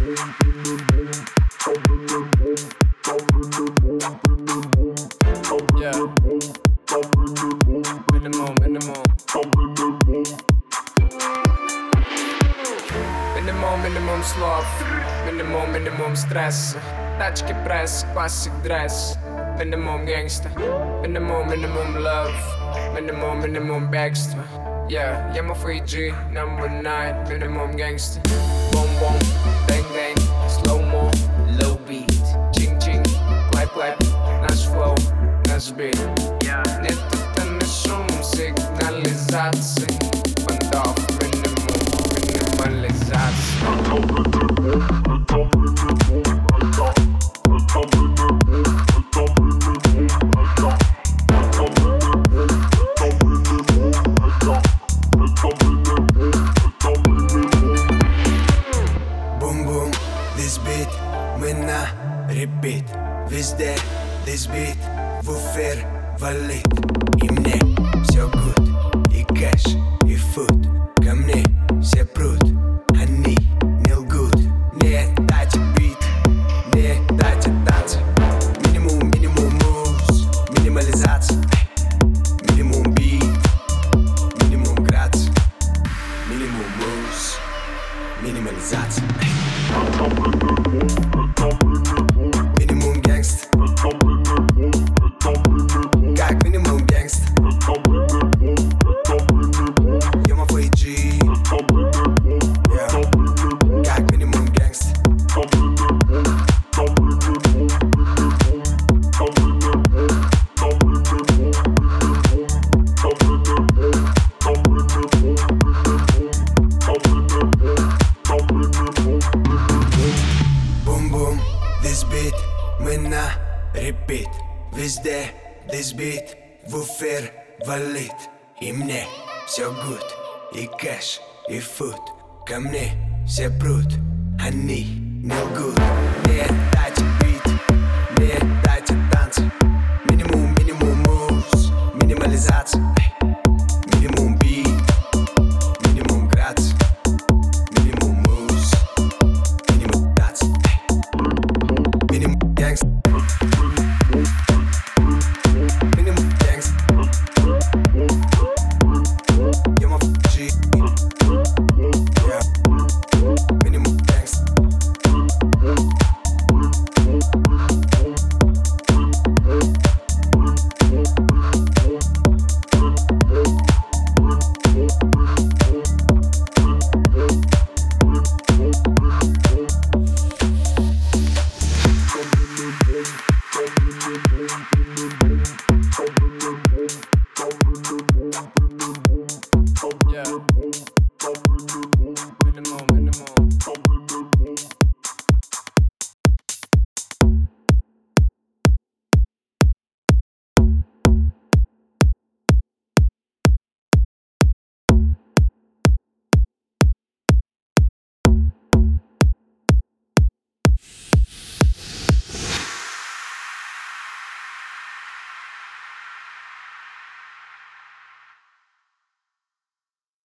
Yeah. Minimum, minimum. Minimum slov. Minimum stress. Tačke press, classic dress. Minimum gangsta. Minimum love. Minimum backsta. Yeah, I'm a free G, number 9. Minimum gangsta. Boom boom, bang bang, slow mo, low beat. Ching ching, clap, naš flow, naš beat. Нету не шум, сигнализации. Бандов, минимализация. Бум-бум, this beat, мы на repeat. Везде, this beat, в эфир валит. И мне все good, и кэш, и фуд. Ко мне все прут, они не лгут. Не дайте бит, не дайте танцы. Минимум moves, минимализация. Минимум бит, минимум граций. Минимум moves, минимализация. Минимум гангст. Как минимум гангст. Я мой G. Как минимум гангст. Бум-бум, this beat, мы на repeat. Везде, this beat, в эфир валит. И мне все good, и кэш, и фуд. Ко мне все прут, они не лгут. Не дайте бит,